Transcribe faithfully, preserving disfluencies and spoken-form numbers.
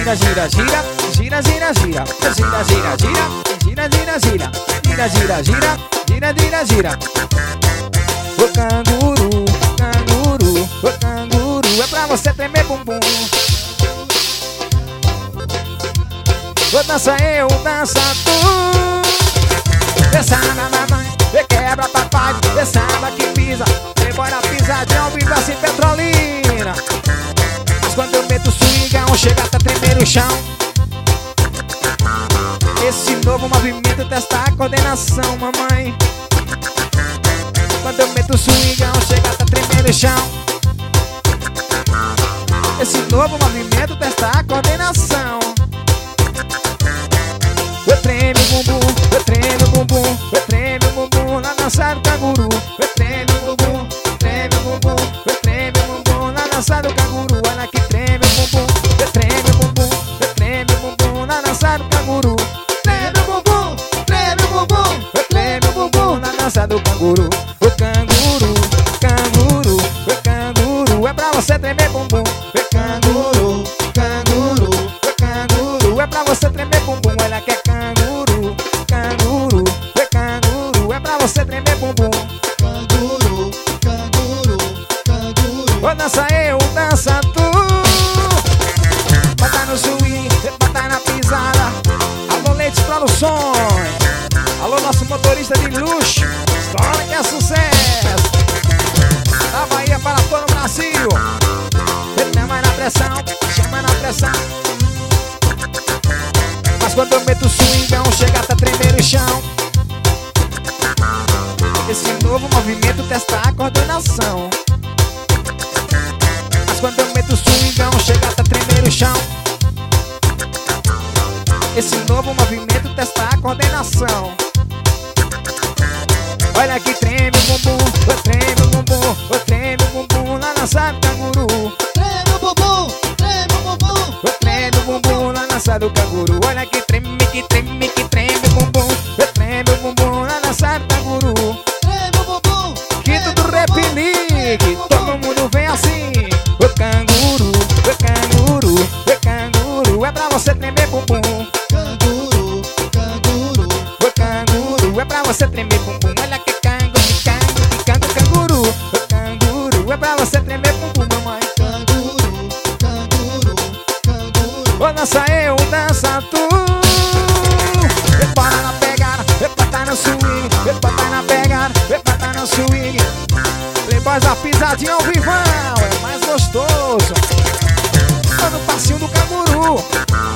gira, gira, gira, gira, gira, gira, gira, gira, gira, gira, gira, gira, gira, gira, gira, gira, gira, gira. O canguru, canguru, o canguru é pra você tremer bumbum. Vou dançar eu, dança tu. Desça na mamãe, quebra papai, desçava que pisa. Bora pisadinha ao vivo assim Petrolina. Mas quando eu meto o swingão, chega até tremer o chão. Esse novo movimento testa a coordenação, mamãe. Quando eu meto o swingão, chega até tremer o chão. Esse novo movimento testa a coordenação. Eu treme o bumbum, eu treme o bumbum, eu treme o bumbum na dança do canguru. Eu treme o bumbum, treme o bumbum, eu treme o bumbum na dança do canguru. Olha que treme o bumbum, eu treme o bumbum, eu treme o bumbum na dança do canguru. Treme o bumbum, treme o bumbum, eu treme o bumbum na dança do canguru. O canguru, canguru, o canguru é pra você tremer bumbum. O canguru, canguru, o canguru é pra você tremer bumbum. Olha que é canguru, canguru, o canguru é pra você tremer bumbum. Canguru, canguru, canguru. Vou dançar eu, dança tu. Bota no swing, bota na pisada. Alô, Leite Produções. Alô, nosso motorista de luxo. História que é sucesso. Da Bahia para todo o Brasil. Chama na pressão, chama na pressão. Mas quando eu meto o swingão, chega até tremer o chão. Esse novo movimento testa a coordenação. Mas quando eu meto o swingão, chega até tremer o chão. Esse novo movimento testa a coordenação. Olha que treme o bumbum, eu treme o bumbum, eu treme o bumbum na dança do canguru. Treme o bumbum, treme o bumbum, eu treme o bumbum na dança do canguru. Olha que treme, que treme, que treme o bumbum, eu treme o bumbum na dança do canguru. treme o bumbum. Quinto do Replique, todo mundo vem assim. O canguru, o canguru, o canguru é pra você tremer bumbum. Canguru, canguru, O canguru é pra você tremer bumbum. Olha que cango, que cango, que cango, canguru. O canguru é pra você tremer bumbum, mamãe. canguru, canguru, canguru. Vou dançar eu, dança tu. Bora na pegada, bota no swing. Bota na pegada, bota no swing. Playboys a pisadinha ao vivão, é mais gostoso. Tô no passinho do canguru.